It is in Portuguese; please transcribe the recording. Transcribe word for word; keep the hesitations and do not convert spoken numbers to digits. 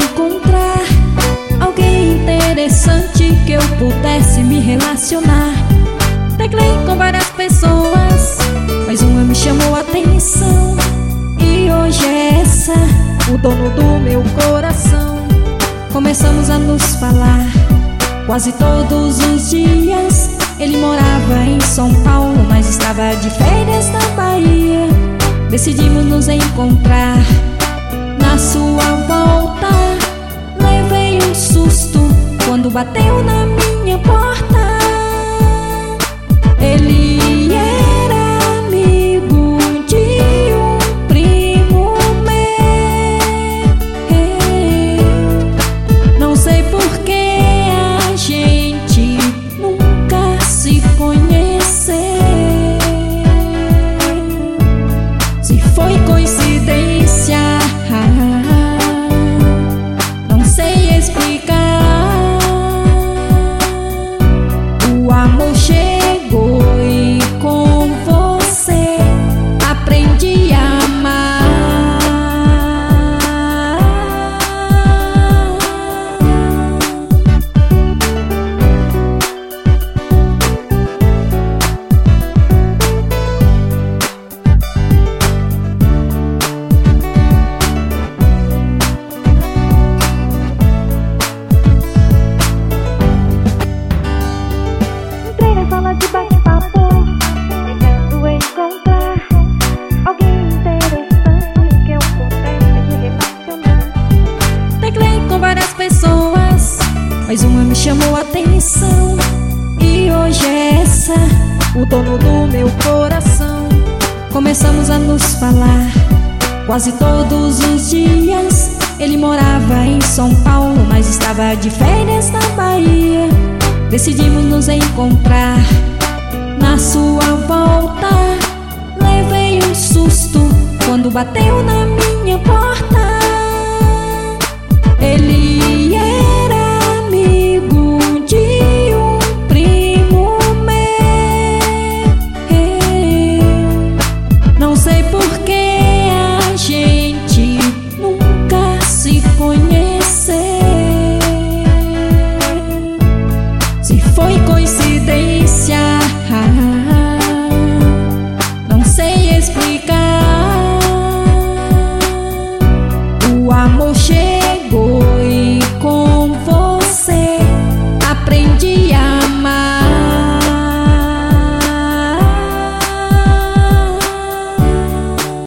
encontrar alguém interessante que eu pudesse me relacionar. Teclei com várias pessoas, mas uma me chamou a atenção. E hoje é essa, o dono do meu coração. Começamos a nos falar quase todos os dias. Ele morava em São Paulo, mas estava de férias na Bahia. Decidimos nos encontrar na sua volta. Levei um susto quando bateu na minha porta. Ele era amigo de um primo meu. Não sei por que a gente nunca se conheceu. Se foi coincidência, não sei explicar. O amor chegou e com você aprendi a amar. Entrei na sala de bate-papo, tentando encontrar alguém interessante que eu pudesse me relacionar. Teclei com várias pessoas, mas uma me chamou a atenção. E hoje é essa, o dono do meu coração. Começamos a nos falar quase todos os dias. Ele morava em São Paulo, mas estava de férias na Bahia. Decidimos nos encontrar na sua volta. Levei um susto quando bateu na minha porta. Ele era amigo de um primo meu. Não sei por que a gente nunca se conheceu. Se foi coincidência,